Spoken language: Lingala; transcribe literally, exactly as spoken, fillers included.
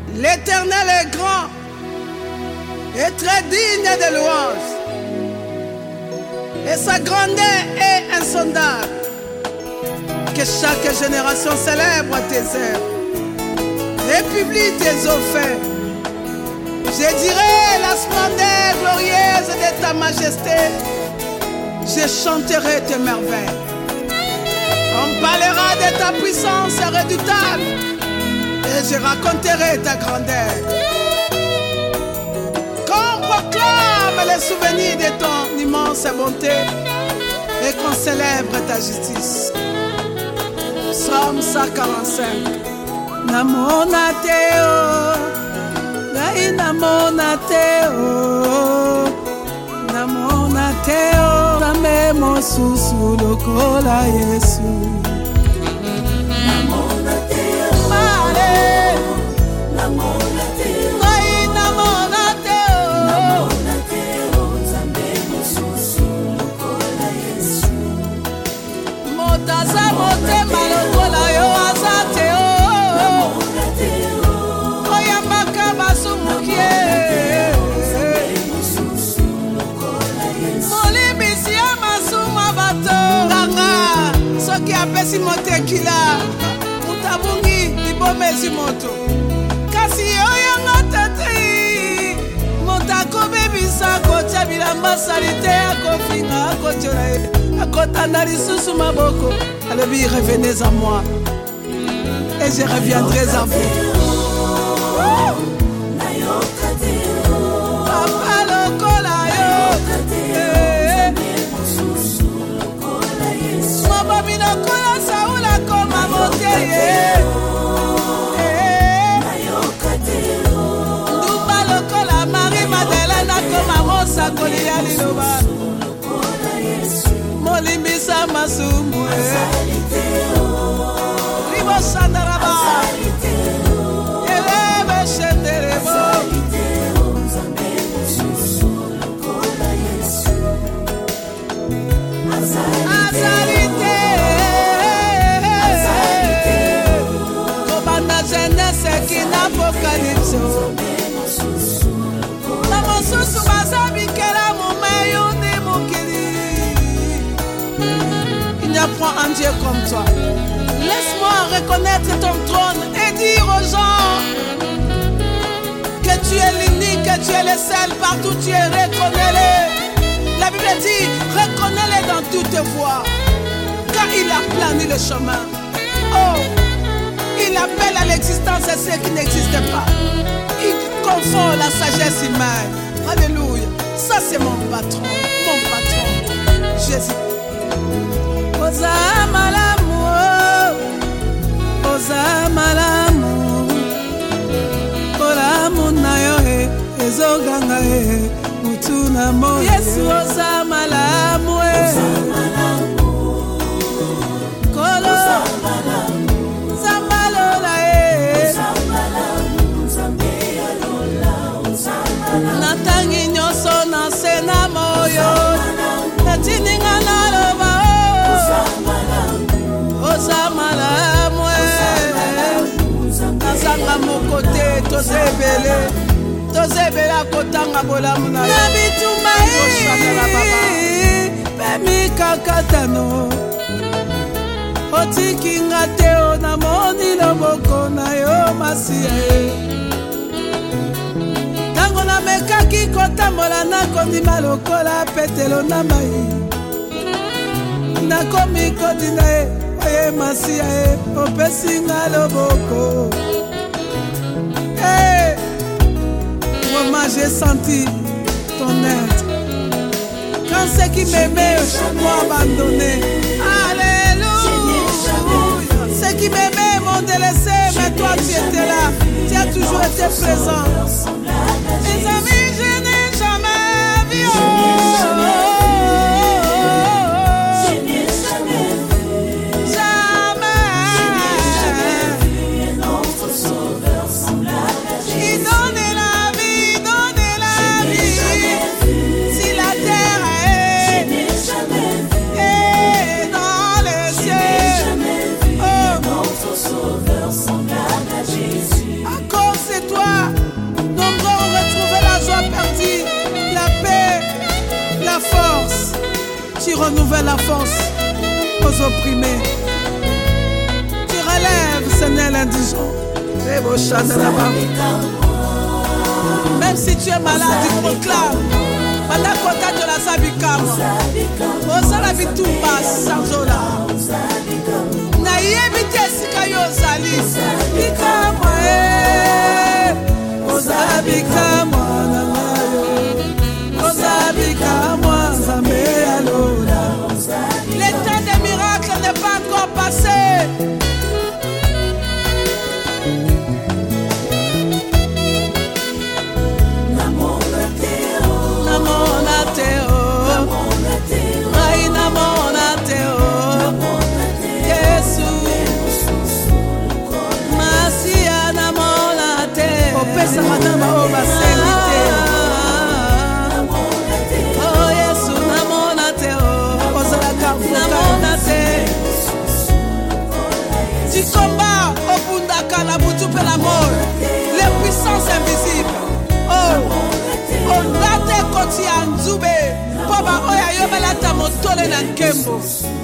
L'Éternel est grand et très digne de louange. Et sa grandeur est insondable. Que chaque génération célèbre tes œuvres et publie tes offres. Je dirai la splendeur glorieuse de ta majesté. Je chanterai tes merveilles. On parlera de ta puissance redoutable et je raconterai ta grandeur. Qu'on proclame les souvenirs de ton immense bonté et qu'on célèbre ta justice. Psaume cent quarante-cinq. Namona teo, gai namona teo, namona teo, name mosusu lokola Yesu. Namona teo, Mare, namona teo, gai namona teo, namona teo, nzambe mosusu lokola Yesu. motaza motema lokola yo aza teo. Namona teo, Oyambaka basumukie, nzambe mosusu lokola Yesu. molibisi ya masumu ya bato. Nganga soki apesi moto ekila, moto abungi libomesi moto. Kasi oyanga tete, moto akobebisa kotia bilamba salite, akofinga akotiola ye, akotanda lisusu maboko. Alobi revenez à moi et je reviendrai à vous. Nayoka teo, Papa lokola yo, eh, mosusu lokola Yesu. mobomi lokola Saula koma moteye. Eh, Nayoka teo, ndumba lokola Marie Madeleine akoma mosakoli ya liloba. lokola Yesu. Molimbisa masumu, eh, Azali teo, libosandaraba, azali teo, elebe shenderebo. azali teo, nzambe mosusu lokola Yesu. Azali Azali te, azali teo, kobanda jeunesse kina apocalypse. nzambe mosusu lokola Na mosusu baza bikela momeyo nde mokili. Il n'y a point un Dieu comme toi. Laisse-moi reconnaître ton trône et dire aux gens que tu es l'unique, que tu es le seul, partout tu es, reconnais-le. La Bible dit, reconnais-le dans toutes voies, car il a plané le chemin. Oh, il appelle à l'existence ceux qui n'existent pas. Il confond la sagesse humaine. Alléluia. Ça c'est mon patron, mon patron. Jésus. Oza malamu, oza malamu, olamu na yo e, ezoganga e, mutu na mo. Yesu oza malamu e, kolo, zambalola e, natangi nyonso na se na moyo, natininga naloba o, oza malamu e, nazanga moko te, toza ebele, toza ebele akotanga bolamu na yo. Na bitumba mpe mikakatano, otikinga te o, namoni loboko na yo masiya e. Tango namekaki kotambola nakondima lokola Petelo na mai, nakomi kodina ye, oye masiya e, opesinga loboko. Hey, moi j'ai senti ton aide. Quand ceux qui m'aimaient m'ont abandonné. Alléluia. Ceux qui m'aimaient m'ont délaissé, mais toi tu étais là. Tu as toujours été présent. Mes amis, je n'ai jamais vu. Il donnait la vie, donnait la vie. Si la terre est, est dans les cieux, oh, Notre Sauveur semblable à Jésus. à cause de toi, renouvelles la force aux opprimés. Tu relèves, Seigneur, l'indigent. Même si tu es malade, tu proclames. Pendant qu'on t'a de la sabikama. Osala bitumba sanzola. Nayebi te sika yo zali. Bikama eh. Osala bikama na mayo. Osala bikama zambe alola. Le temps des miracles n'est pas encore passé. Du combat au Bundaka, la Boutoupe et la mort, les puissances invisibles. Oh, on a des côtés en Zoubé, Papa Oya Yobelata Motole Nankembo.